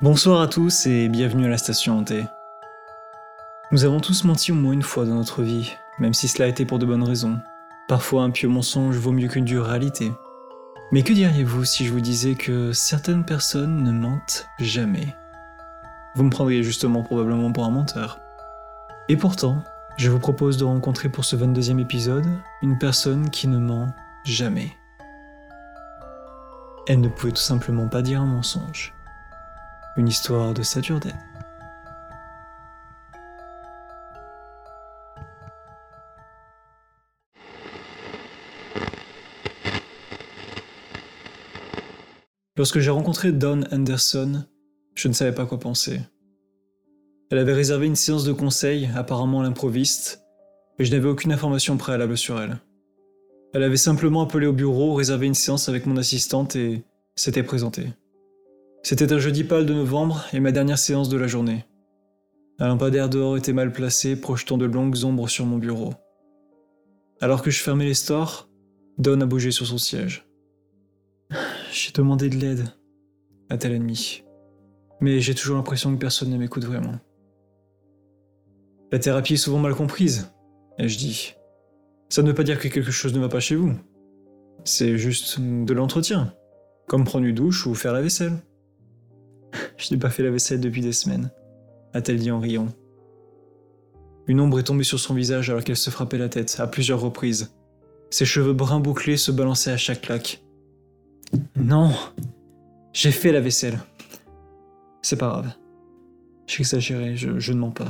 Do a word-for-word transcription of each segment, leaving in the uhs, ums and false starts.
Bonsoir à tous et bienvenue à la station hantée. Nous avons tous menti au moins une fois dans notre vie, même si cela a été pour de bonnes raisons. Parfois un pieux mensonge vaut mieux qu'une dure réalité. Mais que diriez-vous si je vous disais que certaines personnes ne mentent jamais ? Vous me prendriez justement probablement pour un menteur. Et pourtant, je vous propose de rencontrer pour ce vingt-deuxième épisode une personne qui ne ment jamais. Elle ne pouvait tout simplement pas dire un mensonge. Une histoire de Saturday. Lorsque j'ai rencontré Dawn Anderson, je ne savais pas quoi penser. Elle avait réservé une séance de conseil, apparemment à l'improviste, et je n'avais aucune information préalable sur elle. Elle avait simplement appelé au bureau, réservé une séance avec mon assistante et s'était présentée. C'était un jeudi pâle de novembre et ma dernière séance de la journée. Un lampadaire dehors était mal placé, projetant de longues ombres sur mon bureau. Alors que je fermais les stores, Dawn a bougé sur son siège. « J'ai demandé de l'aide », a-t-elle admis. Mais j'ai toujours l'impression que personne ne m'écoute vraiment. « La thérapie est souvent mal comprise », ai-je dit. « Ça ne veut pas dire que quelque chose ne va pas chez vous. C'est juste de l'entretien, comme prendre une douche ou faire la vaisselle. » « Je n'ai pas fait la vaisselle depuis des semaines », a-t-elle dit en riant. Une ombre est tombée sur son visage alors qu'elle se frappait la tête, à plusieurs reprises. Ses cheveux bruns bouclés se balançaient à chaque claque. « Non, j'ai fait la vaisselle. C'est pas grave. J'exagérais, je, je ne mens pas. »«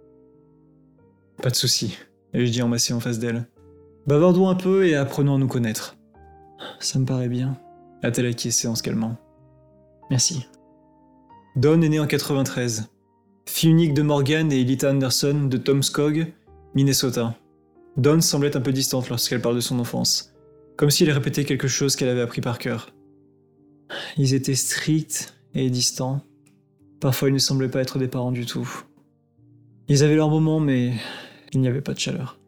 Pas de souci, » ai-je dit en m'asseyant en face d'elle. « Bavardons un peu et apprenons à nous connaître. »« Ça me paraît bien, » a-t-elle acquiescé en se calmant. « Merci. » Dawn est née en quatre-vingt-treize, fille unique de Morgan et Elita Anderson de Tomskog, Minnesota. Dawn semblait un peu distante lorsqu'elle parle de son enfance, comme si elle répétait quelque chose qu'elle avait appris par cœur. Ils étaient stricts et distants. Parfois, ils ne semblaient pas être des parents du tout. Ils avaient leurs moments, mais il n'y avait pas de chaleur.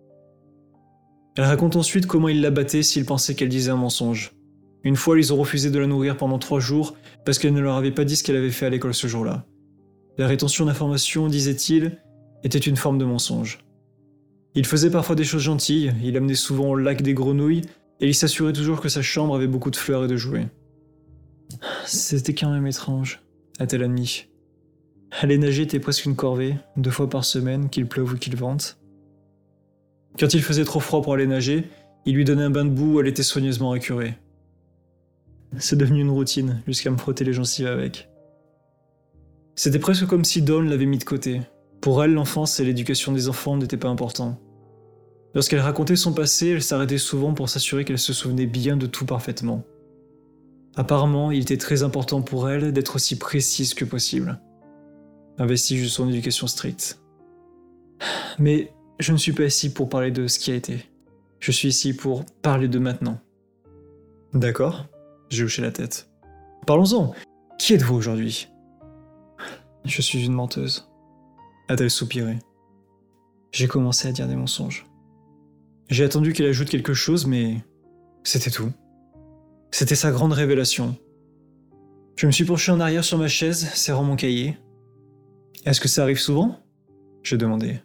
Elle raconte ensuite comment ils la battaient s'ils pensaient qu'elle disait un mensonge. Une fois, ils ont refusé de la nourrir pendant trois jours parce qu'elle ne leur avait pas dit ce qu'elle avait fait à l'école ce jour-là. La rétention d'informations, disait-il, était une forme de mensonge. Il faisait parfois des choses gentilles, il amenait souvent au lac des grenouilles et il s'assurait toujours que sa chambre avait beaucoup de fleurs et de jouets. C'était quand même étrange, a-t-elle admis. Aller nager était presque une corvée, deux fois par semaine, qu'il pleuve ou qu'il vente. Quand il faisait trop froid pour aller nager, il lui donnait un bain de boue où elle était soigneusement récurée. C'est devenu une routine, jusqu'à me frotter les gencives avec. C'était presque comme si Dawn l'avait mis de côté. Pour elle, l'enfance et l'éducation des enfants n'étaient pas importants. Lorsqu'elle racontait son passé, elle s'arrêtait souvent pour s'assurer qu'elle se souvenait bien de tout parfaitement. Apparemment, il était très important pour elle d'être aussi précise que possible. Un vestige de son éducation stricte. Mais je ne suis pas ici pour parler de ce qui a été. Je suis ici pour parler de maintenant. D'accord ? J'ai hoché la tête. Parlons-en. Qui êtes-vous aujourd'hui ? Je suis une menteuse, a-t-elle soupiré. J'ai commencé à dire des mensonges. J'ai attendu qu'elle ajoute quelque chose, mais c'était tout. C'était sa grande révélation. Je me suis penché en arrière sur ma chaise, serrant mon cahier. Est-ce que ça arrive souvent ? J'ai demandé.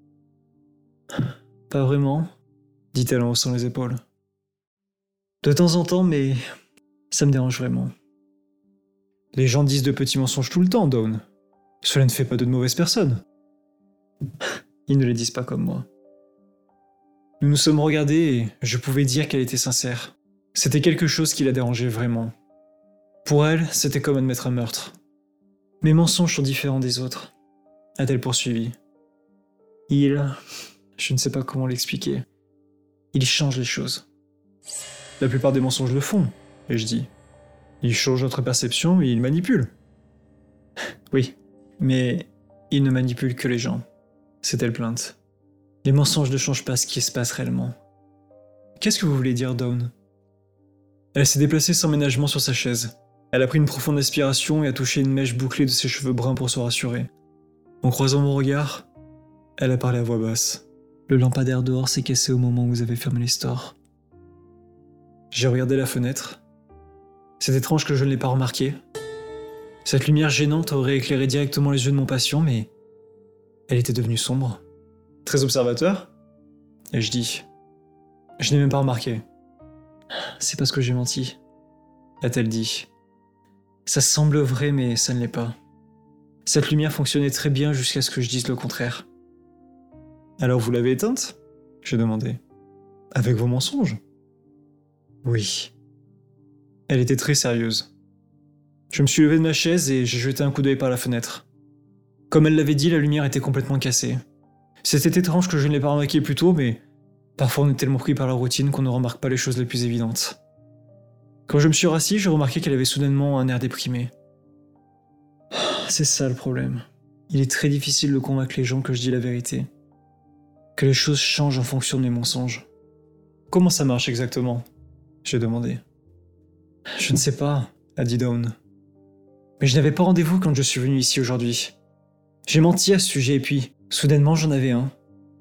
Pas vraiment, dit-elle en haussant les épaules. De temps en temps, mais ça me dérange vraiment. Les gens disent de petits mensonges tout le temps, Dawn. Cela ne fait pas de mauvaises personnes. Ils ne les disent pas comme moi. Nous nous sommes regardés et je pouvais dire qu'elle était sincère. C'était quelque chose qui la dérangeait vraiment. Pour elle, c'était comme admettre un meurtre. Mes mensonges sont différents des autres, a-t-elle poursuivi. Ils... Je ne sais pas comment l'expliquer. Ils changent les choses. La plupart des mensonges le font, ai-je dit. Ils changent notre perception et ils manipulent. Oui, mais ils ne manipulent que les gens. C'est-elle plainte. Les mensonges ne changent pas ce qui se passe réellement. Qu'est-ce que vous voulez dire, Dawn ? Elle s'est déplacée sans ménagement sur sa chaise. Elle a pris une profonde aspiration et a touché une mèche bouclée de ses cheveux bruns pour se rassurer. En croisant mon regard, elle a parlé à voix basse. Le lampadaire dehors s'est cassé au moment où vous avez fermé les stores. J'ai regardé la fenêtre. C'est étrange que je ne l'ai pas remarqué. Cette lumière gênante aurait éclairé directement les yeux de mon patient, mais elle était devenue sombre. Très observateur ? Et je dis, je n'ai même pas remarqué. C'est parce que j'ai menti, a-t-elle dit. Ça semble vrai, mais ça ne l'est pas. Cette lumière fonctionnait très bien jusqu'à ce que je dise le contraire. Alors vous l'avez éteinte ? J'ai demandé. Avec vos mensonges ? Oui. Elle était très sérieuse. Je me suis levé de ma chaise et j'ai jeté un coup d'œil par la fenêtre. Comme elle l'avait dit, la lumière était complètement cassée. C'était étrange que je ne l'ai pas remarqué plus tôt, mais parfois on est tellement pris par la routine qu'on ne remarque pas les choses les plus évidentes. Quand je me suis rassis, j'ai remarqué qu'elle avait soudainement un air déprimé. C'est ça le problème. Il est très difficile de convaincre les gens que je dis la vérité. Que les choses changent en fonction de mes mensonges. Comment ça marche exactement ? J'ai demandé. Je ne sais pas, a dit Dawn. Mais je n'avais pas rendez-vous quand je suis venu ici aujourd'hui. J'ai menti à ce sujet et puis, soudainement, j'en avais un.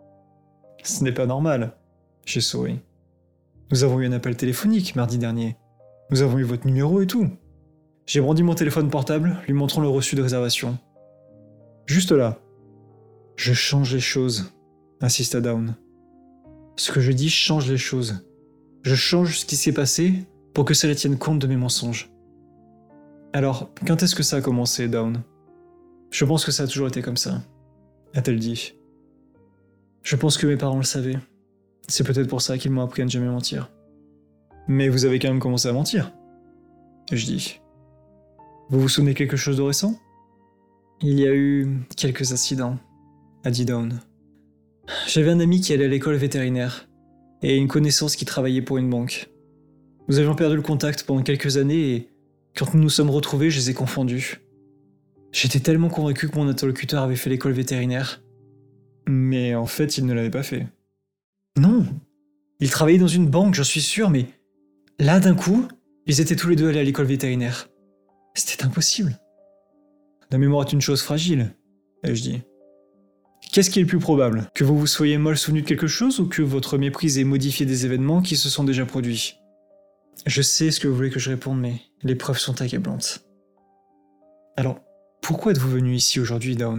Ce n'est pas normal, j'ai souri. Nous avons eu un appel téléphonique mardi dernier. Nous avons eu votre numéro et tout. J'ai brandi mon téléphone portable, lui montrant le reçu de réservation. Juste là. Je change les choses, insista Dawn. Ce que je dis change les choses. Je change ce qui s'est passé pour que cela tienne compte de mes mensonges. Alors, quand est-ce que ça a commencé, Dawn ? Je pense que ça a toujours été comme ça, a-t-elle dit. Je pense que mes parents le savaient. C'est peut-être pour ça qu'ils m'ont appris à ne jamais mentir. Mais vous avez quand même commencé à mentir. Je dis. Vous vous souvenez quelque chose de récent ? Il y a eu quelques incidents, a dit Dawn. J'avais un ami qui allait à l'école vétérinaire et une connaissance qui travaillait pour une banque. Nous avions perdu le contact pendant quelques années et quand nous nous sommes retrouvés, je les ai confondus. J'étais tellement convaincu que mon interlocuteur avait fait l'école vétérinaire. Mais en fait, il ne l'avait pas fait. Non, il travaillait dans une banque, j'en suis sûr, mais là, d'un coup, ils étaient tous les deux allés à l'école vétérinaire. C'était impossible. La mémoire est une chose fragile, ai-je dit. Qu'est-ce qui est le plus probable ? Que vous vous soyez mal souvenu de quelque chose ou que votre méprise ait modifié des événements qui se sont déjà produits ? Je sais ce que vous voulez que je réponde, mais les preuves sont accablantes. Alors, pourquoi êtes-vous venu ici aujourd'hui, Dawn ?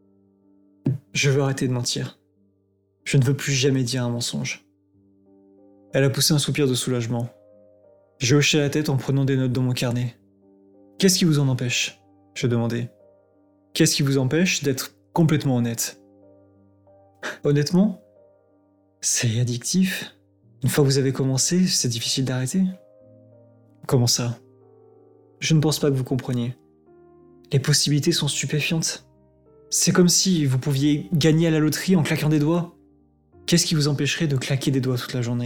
Je veux arrêter de mentir. Je ne veux plus jamais dire un mensonge. Elle a poussé un soupir de soulagement. J'ai hoché la tête en prenant des notes dans mon carnet. Qu'est-ce qui vous en empêche ? Je demandais. Qu'est-ce qui vous empêche d'être complètement honnête ? Honnêtement, c'est addictif. Une fois que vous avez commencé, c'est difficile d'arrêter. Comment ça ? Je ne pense pas que vous compreniez. Les possibilités sont stupéfiantes. C'est comme si vous pouviez gagner à la loterie en claquant des doigts. Qu'est-ce qui vous empêcherait de claquer des doigts toute la journée ?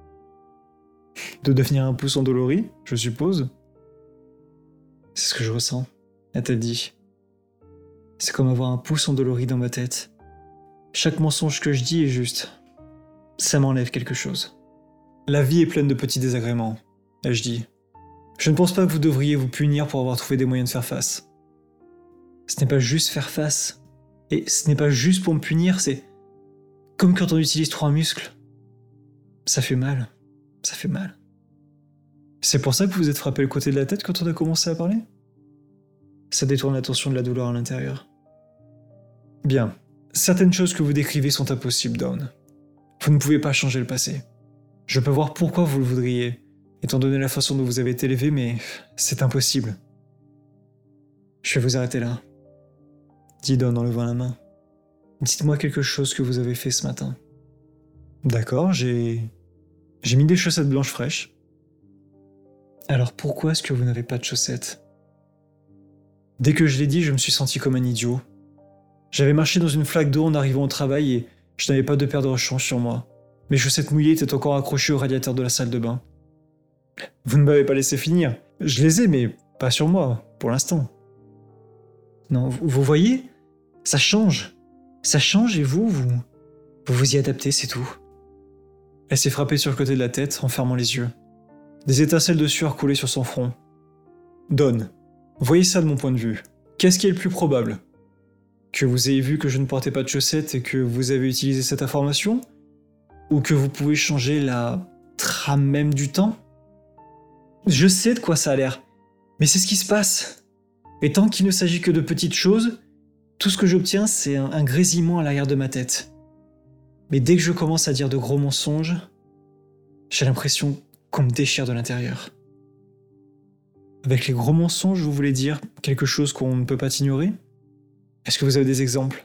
De devenir un pouce endolori, je suppose ? C'est ce que je ressens, a-t-elle dit. C'est comme avoir un pouce endolori dans ma tête. Chaque mensonge que je dis est juste. Ça m'enlève quelque chose. La vie est pleine de petits désagréments, ai-je dit. Je ne pense pas que vous devriez vous punir pour avoir trouvé des moyens de faire face. Ce n'est pas juste faire face. Et ce n'est pas juste pour me punir, c'est comme quand on utilise trois muscles. Ça fait mal. Ça fait mal. C'est pour ça que vous vous êtes frappé le côté de la tête quand on a commencé à parler ? Ça détourne l'attention de la douleur à l'intérieur. Bien. Certaines choses que vous décrivez sont impossibles, Dawn. Vous ne pouvez pas changer le passé. Je peux voir pourquoi vous le voudriez, étant donné la façon dont vous avez été élevé, mais c'est impossible. Je vais vous arrêter là, dit Dawn en levant la main. Dites-moi quelque chose que vous avez fait ce matin. D'accord, j'ai... J'ai mis des chaussettes blanches fraîches. Alors pourquoi est-ce que vous n'avez pas de chaussettes ? Dès que je l'ai dit, je me suis senti comme un idiot. J'avais marché dans une flaque d'eau en arrivant au travail et je n'avais pas de paire de rechange sur moi. Mes chaussettes mouillées étaient encore accrochées au radiateur de la salle de bain. Vous ne m'avez pas laissé finir. Je les ai, mais pas sur moi, pour l'instant. Non, vous, vous voyez ? Ça change. Ça change et vous, vous... Vous vous y adaptez, c'est tout. Elle s'est frappée sur le côté de la tête en fermant les yeux. Des étincelles de sueur coulaient sur son front. Dawn, voyez ça de mon point de vue. Qu'est-ce qui est le plus probable ? Que vous ayez vu que je ne portais pas de chaussettes et que vous avez utilisé cette information ? Ou que vous pouvez changer la trame même du temps ? Je sais de quoi ça a l'air, mais c'est ce qui se passe. Et tant qu'il ne s'agit que de petites choses, tout ce que j'obtiens, c'est un, un grésillement à l'arrière de ma tête. Mais dès que je commence à dire de gros mensonges, j'ai l'impression qu'on me déchire de l'intérieur. Avec les gros mensonges, vous voulez dire quelque chose qu'on ne peut pas ignorer? Est-ce que vous avez des exemples?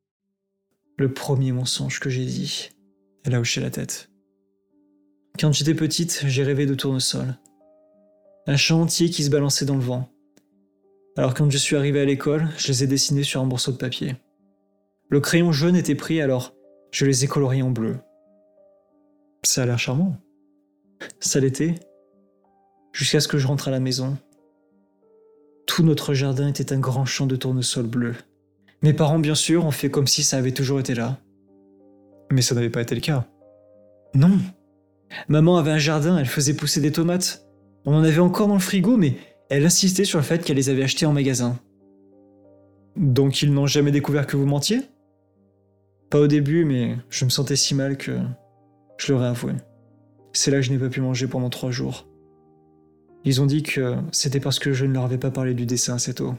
Le premier mensonge que j'ai dit, elle a hoché la tête. Quand j'étais petite, j'ai rêvé de tournesol. Un champ entier qui se balançait dans le vent. Alors quand je suis arrivé à l'école, je les ai dessinés sur un morceau de papier. Le crayon jaune était pris, alors je les ai coloriés en bleu. Ça a l'air charmant. Ça l'était, jusqu'à ce que je rentre à la maison. Tout notre jardin était un grand champ de tournesol bleu. Mes parents, bien sûr, ont fait comme si ça avait toujours été là. Mais ça n'avait pas été le cas. Non. Maman avait un jardin, elle faisait pousser des tomates. On en avait encore dans le frigo, mais elle insistait sur le fait qu'elle les avait achetées en magasin. Donc ils n'ont jamais découvert que vous mentiez? Pas au début, mais je me sentais si mal que je leur ai avoué. C'est là que je n'ai pas pu manger pendant trois jours. Ils ont dit que c'était parce que je ne leur avais pas parlé du dessin assez tôt.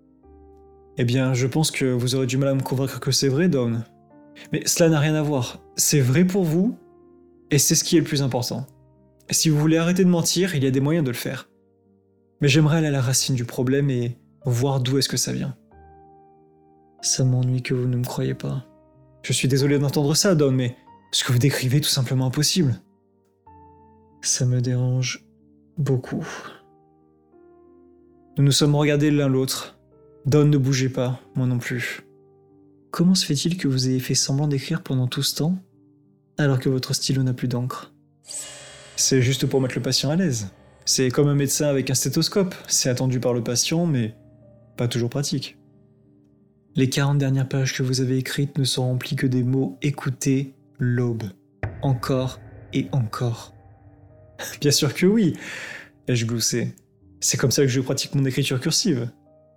Eh bien, je pense que vous aurez du mal à me convaincre que c'est vrai, Dawn. Mais cela n'a rien à voir. C'est vrai pour vous, et c'est ce qui est le plus important. Si vous voulez arrêter de mentir, il y a des moyens de le faire. Mais j'aimerais aller à la racine du problème et voir d'où est-ce que ça vient. Ça m'ennuie que vous ne me croyez pas. Je suis désolé d'entendre ça, Dawn, mais ce que vous décrivez est tout simplement impossible. Ça me dérange beaucoup. Nous nous sommes regardés l'un l'autre. Dawn ne bougeait pas, moi non plus. Comment se fait-il que vous ayez fait semblant d'écrire pendant tout ce temps, alors que votre stylo n'a plus d'encre? C'est juste pour mettre le patient à l'aise. C'est comme un médecin avec un stéthoscope. C'est attendu par le patient, mais pas toujours pratique. Les quarante dernières pages que vous avez écrites ne sont remplies que des mots « écoutez l'aube ». Encore et encore. Bien sûr que oui, ai-je gloussé. C'est comme ça que je pratique mon écriture cursive.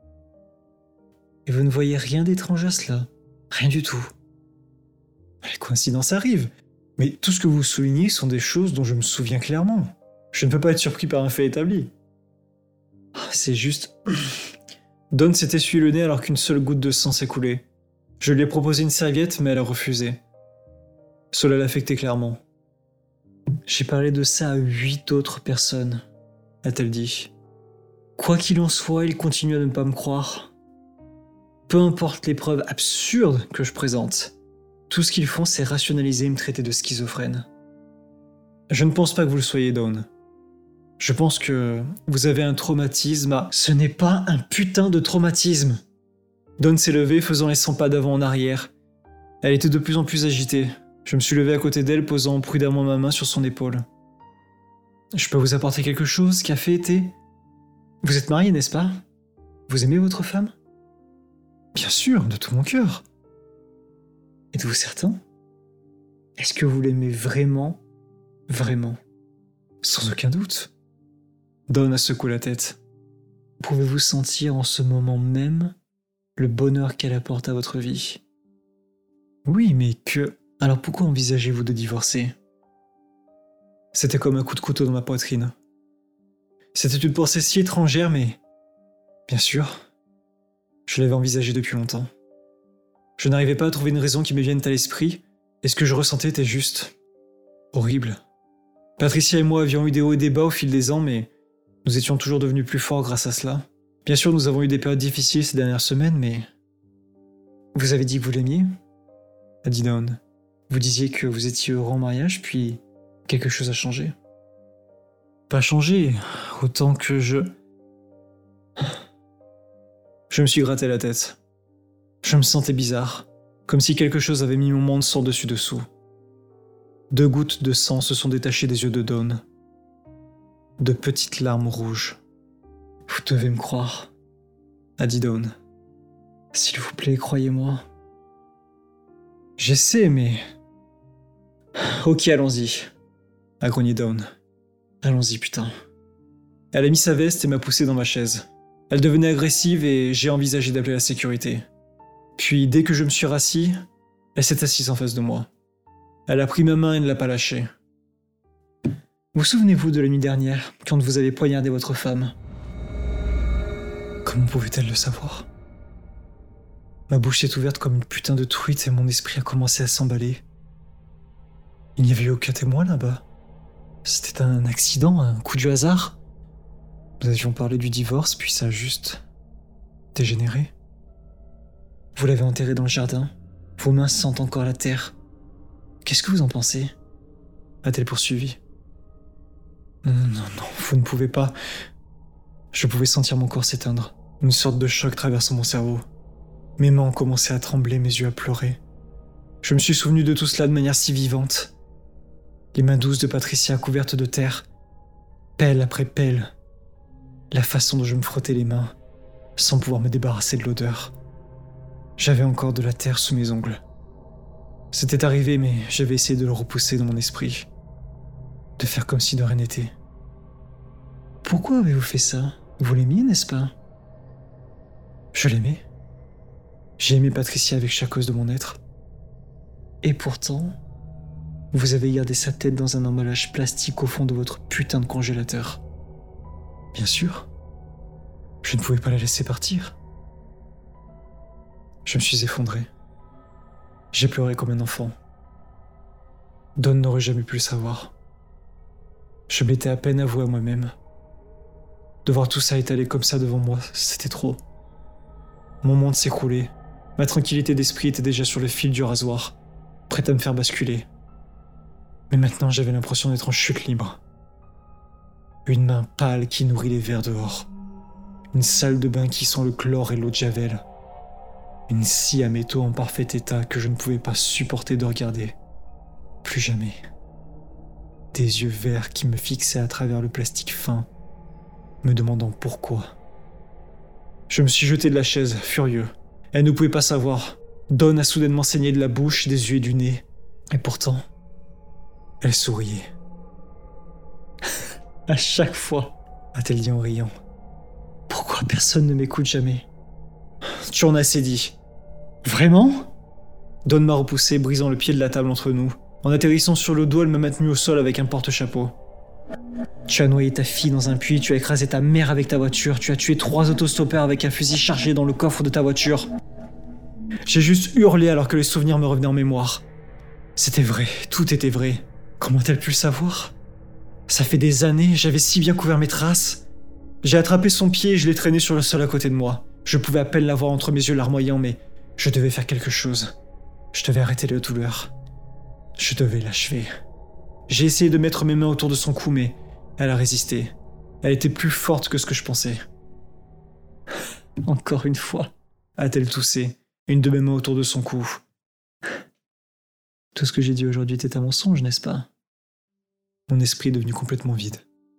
Et vous ne voyez rien d'étrange à cela? Rien du tout. Les coïncidences arrivent, mais tout ce que vous soulignez sont des choses dont je me souviens clairement. Je ne peux pas être surpris par un fait établi. C'est juste... Dawn s'est essuyé le nez alors qu'une seule goutte de sang s'écoulait. Je lui ai proposé une serviette, mais elle a refusé. Cela l'affectait clairement. J'ai parlé de ça à huit autres personnes, a-t-elle dit. Quoi qu'il en soit, il continue à ne pas me croire. Peu importe les preuves absurdes que je présente, tout ce qu'ils font, c'est rationaliser et me traiter de schizophrène. Je ne pense pas que vous le soyez, Dawn. Je pense que vous avez un traumatisme à... Ce n'est pas un putain de traumatisme. Dawn s'est levée, faisant les cent pas d'avant en arrière. Elle était de plus en plus agitée. Je me suis levé à côté d'elle, posant prudemment ma main sur son épaule. Je peux vous apporter quelque chose, café, thé? Vous êtes marié, n'est-ce pas? Vous aimez votre femme? Bien sûr, de tout mon cœur. Êtes-vous certain? Est-ce que vous l'aimez vraiment? Vraiment? Sans aucun doute. Dawn a secoué la tête. Pouvez-vous sentir en ce moment même le bonheur qu'elle apporte à votre vie? Oui, mais que... Alors pourquoi envisagez-vous de divorcer? C'était comme un coup de couteau dans ma poitrine. C'était une pensée si étrangère, mais... Bien sûr, je l'avais envisagé depuis longtemps. Je n'arrivais pas à trouver une raison qui me vienne à l'esprit, et ce que je ressentais était juste... horrible. Patricia et moi avions eu des hauts et des bas au fil des ans, mais nous étions toujours devenus plus forts grâce à cela. Bien sûr, nous avons eu des périodes difficiles ces dernières semaines, mais... Vous avez dit que vous l'aimiez? A dit Dawn. Vous disiez que vous étiez heureux en mariage, puis quelque chose a changé. Pas changé, autant que je... Je me suis gratté la tête. Je me sentais bizarre, comme si quelque chose avait mis mon monde sans dessus-dessous. Deux gouttes de sang se sont détachées des yeux de Dawn. De petites larmes rouges. Vous devez me croire, a dit Dawn. S'il vous plaît, croyez-moi. J'essaie, mais... Ok, allons-y, a grogné Dawn. Allons-y, putain. Elle a mis sa veste et m'a poussé dans ma chaise. Elle devenait agressive et j'ai envisagé d'appeler la sécurité. Puis, dès que je me suis rassis, elle s'est assise en face de moi. Elle a pris ma main et ne l'a pas lâchée. Vous souvenez-vous de la nuit dernière, quand vous avez poignardé votre femme? Comment pouvait-elle le savoir? Ma bouche s'est ouverte comme une putain de truite et mon esprit a commencé à s'emballer. Il n'y avait eu aucun témoin là-bas. C'était un accident, un coup du hasard. Nous avions parlé du divorce, puis ça a juste dégénéré. Vous l'avez enterré dans le jardin. Vos mains sentent encore la terre. Qu'est-ce que vous en pensez? A-t-elle poursuivi. Non, non, non, vous ne pouvez pas. Je pouvais sentir mon corps s'éteindre. Une sorte de choc traversant mon cerveau. Mes mains ont commencé à trembler, mes yeux à pleurer. Je me suis souvenu de tout cela de manière si vivante. Les mains douces de Patricia couvertes de terre, pelle après pelle. La façon dont je me frottais les mains, sans pouvoir me débarrasser de l'odeur. J'avais encore de la terre sous mes ongles. C'était arrivé, mais j'avais essayé de le repousser dans mon esprit. De faire comme si de rien n'était. Pourquoi avez-vous fait ça? Vous l'aimiez, n'est-ce pas? Je l'aimais. J'ai aimé Patricia avec chaque os de mon être. Et pourtant, vous avez gardé sa tête dans un emballage plastique au fond de votre putain de congélateur. Bien sûr. Je ne pouvais pas la laisser partir. Je me suis effondré. J'ai pleuré comme un enfant. Don n'aurait jamais pu le savoir. Je m'étais à peine avoué à moi-même. De voir tout ça étalé comme ça devant moi, c'était trop. Mon monde s'écroulait. Ma tranquillité d'esprit était déjà sur le fil du rasoir, prête à me faire basculer. Mais maintenant, j'avais l'impression d'être en chute libre. Une main pâle qui nourrit les vers dehors. Une salle de bain qui sent le chlore et l'eau de javel. Une scie à métaux en parfait état que je ne pouvais pas supporter de regarder. Plus jamais. Des yeux verts qui me fixaient à travers le plastique fin, me demandant pourquoi. Je me suis jeté de la chaise, furieux. Elle ne pouvait pas savoir. Dawn a soudainement saigné de la bouche, des yeux et du nez. Et pourtant, elle souriait. À chaque fois, a-t-elle dit en riant. Pourquoi personne ne m'écoute jamais? Tu en as assez dit. Vraiment? Dawn m'a repoussé, brisant le pied de la table entre nous. En atterrissant sur le dos, elle m'a maintenu au sol avec un porte-chapeau. Tu as noyé ta fille dans un puits, tu as écrasé ta mère avec ta voiture, tu as tué trois autostoppeurs avec un fusil chargé dans le coffre de ta voiture. J'ai juste hurlé alors que les souvenirs me revenaient en mémoire. C'était vrai, tout était vrai. Comment a-t-elle pu le savoir? Ça fait des années, j'avais si bien couvert mes traces. J'ai attrapé son pied et je l'ai traîné sur le sol à côté de moi. Je pouvais à peine la voir entre mes yeux larmoyants, mais je devais faire quelque chose. Je devais arrêter la douleur. Je devais l'achever. J'ai essayé de mettre mes mains autour de son cou, mais elle a résisté. Elle était plus forte que ce que je pensais. Encore une fois, a-t-elle toussé, une de mes mains autour de son cou. Tout ce que j'ai dit aujourd'hui était un mensonge, n'est-ce pas? Mon esprit est devenu complètement vide.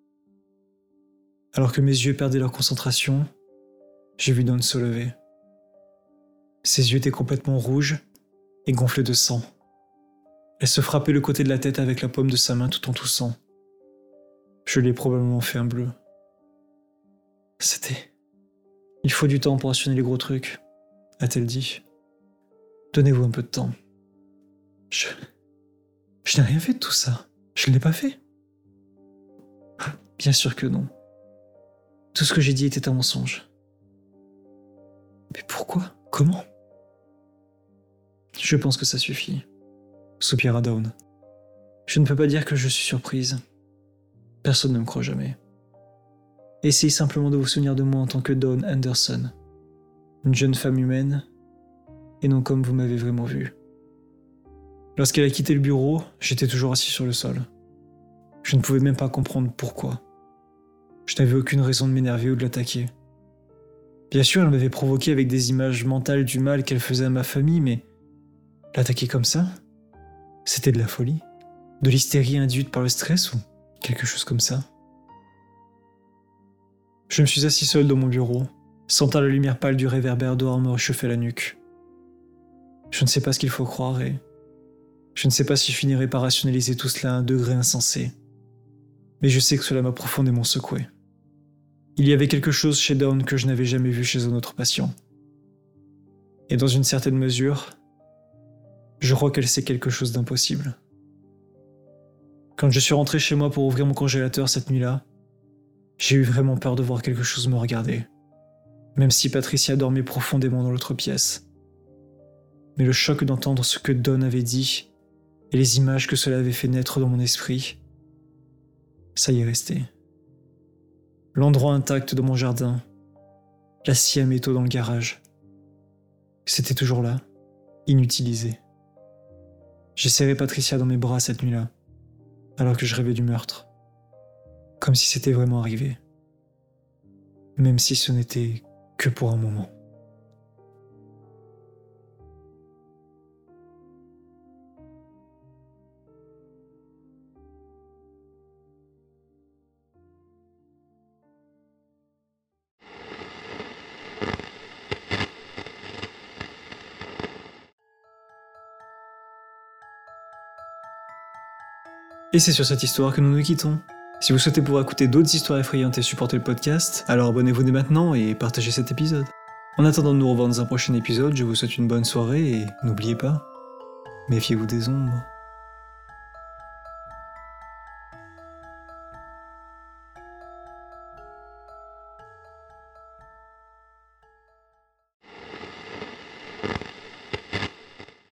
Alors que mes yeux perdaient leur concentration, j'ai vu Dawn se lever. Ses yeux étaient complètement rouges et gonflés de sang. Elle se frappait le côté de la tête avec la paume de sa main tout en toussant. Je lui ai probablement fait un bleu. C'était... Il faut du temps pour assumer les gros trucs, a-t-elle dit. Donnez-vous un peu de temps. Je... Je n'ai rien fait de tout ça. Je ne l'ai pas fait. Bien sûr que non. Tout ce que j'ai dit était un mensonge. Mais pourquoi? Comment? Je pense que ça suffit. Soupira Dawn. Je ne peux pas dire que je suis surprise. Personne ne me croit jamais. Essayez simplement de vous souvenir de moi en tant que Dawn Anderson. Une jeune femme humaine, et non comme vous m'avez vraiment vu. Lorsqu'elle a quitté le bureau, j'étais toujours assis sur le sol. Je ne pouvais même pas comprendre pourquoi. Je n'avais aucune raison de m'énerver ou de l'attaquer. Bien sûr, elle m'avait provoqué avec des images mentales du mal qu'elle faisait à ma famille, mais l'attaquer comme ça, c'était de la folie, de l'hystérie induite par le stress ou quelque chose comme ça. Je me suis assis seul dans mon bureau, sentant la lumière pâle du réverbère dehors me réchauffer la nuque. Je ne sais pas ce qu'il faut croire et je ne sais pas si je finirai par rationaliser tout cela à un degré insensé. Mais je sais que cela m'a profondément secoué. Il y avait quelque chose chez Dawn que je n'avais jamais vu chez un autre patient. Et dans une certaine mesure, je crois qu'elle sait quelque chose d'impossible. Quand je suis rentré chez moi pour ouvrir mon congélateur cette nuit-là, j'ai eu vraiment peur de voir quelque chose me regarder, même si Patricia dormait profondément dans l'autre pièce. Mais le choc d'entendre ce que Don avait dit et les images que cela avait fait naître dans mon esprit, ça y est resté. L'endroit intact dans mon jardin, la scie à métaux dans le garage, c'était toujours là, inutilisé. J'ai serré Patricia dans mes bras cette nuit-là, alors que je rêvais du meurtre, comme si c'était vraiment arrivé, même si ce n'était que pour un moment. Et c'est sur cette histoire que nous nous quittons. Si vous souhaitez pouvoir écouter d'autres histoires effrayantes et supporter le podcast, alors abonnez-vous dès maintenant et partagez cet épisode. En attendant de nous revoir dans un prochain épisode, je vous souhaite une bonne soirée et n'oubliez pas, méfiez-vous des ombres.